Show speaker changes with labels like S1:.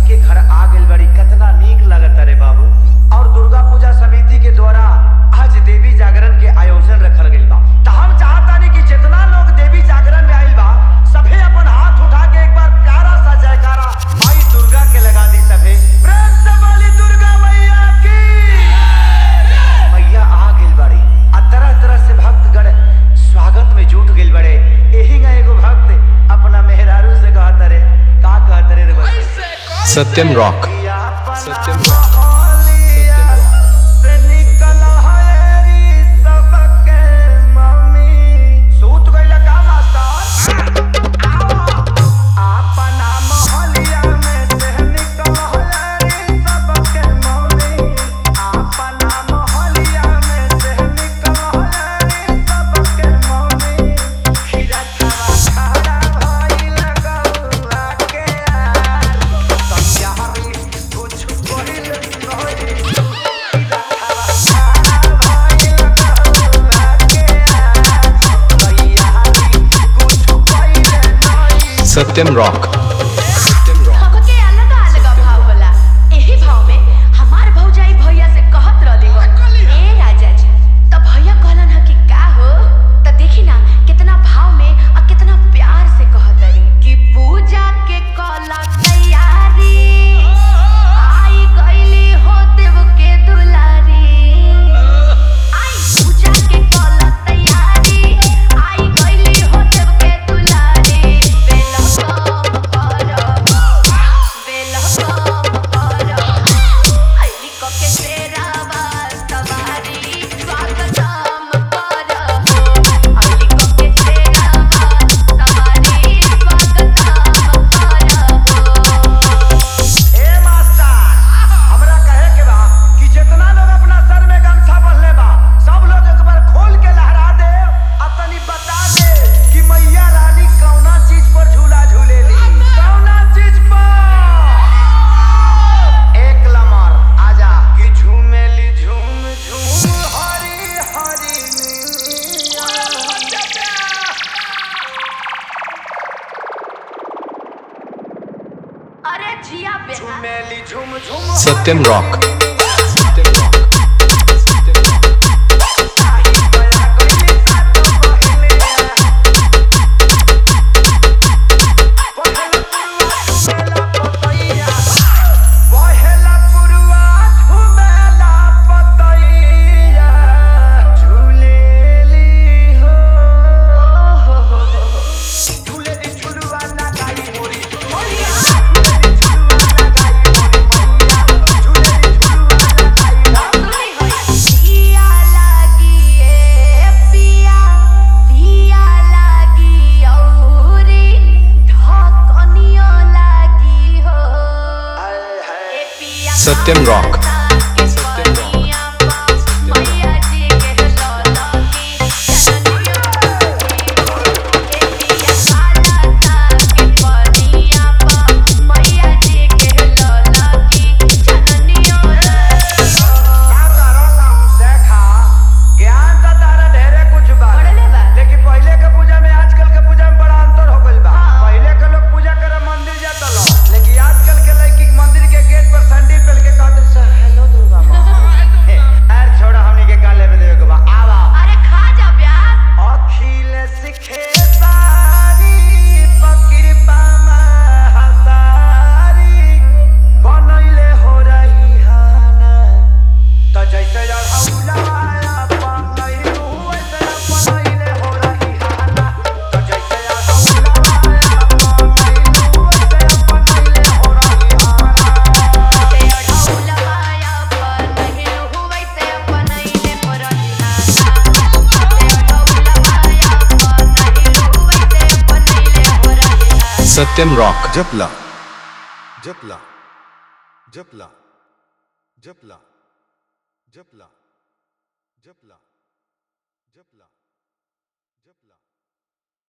S1: के घर आ गइल बड़ी, कितना नीक लगता रे बाबू। और दुर्गा पूजा समिति के द्वारा आज देवी जागरण के आयोजन रखल गइल बा। त हम चाहतानी कि जितना लोग देवी जागरण में आइल बा सभे अपन हाथ उठा के एक बार प्यारा सा जयकारा माई दुर्गा के लगा दी। सभे प्रेम से बोली दुर्गा मैया की। मैया आ गइल बड़ी आ तरह तरह से भक्तगण स्वागत में जुट गइल बड़े। एही ना एगो भक्त अपना मेहरारू से कहत रे, का कहत रे
S2: Satyam rock. Satyam rock. Satyam rock.
S3: हमके अलग अलग भाव होला। एही भाव में हमार भौजाई भैया से कहत रहली हो, ए राजा जी त भैया कहलन ह कि का हो। त देखी ना कितना भाव में और कितना प्यार से कहत रही कि पूजा के कला तैयारी आई गईली हो देव के दुलारी। आई पूजा के कला तैयारी आई गईली हो देव के दुलारी।
S2: Satyam rock. Satyam rock. Satyam rock.
S4: Japla Japla Japla Japla Japla जपला।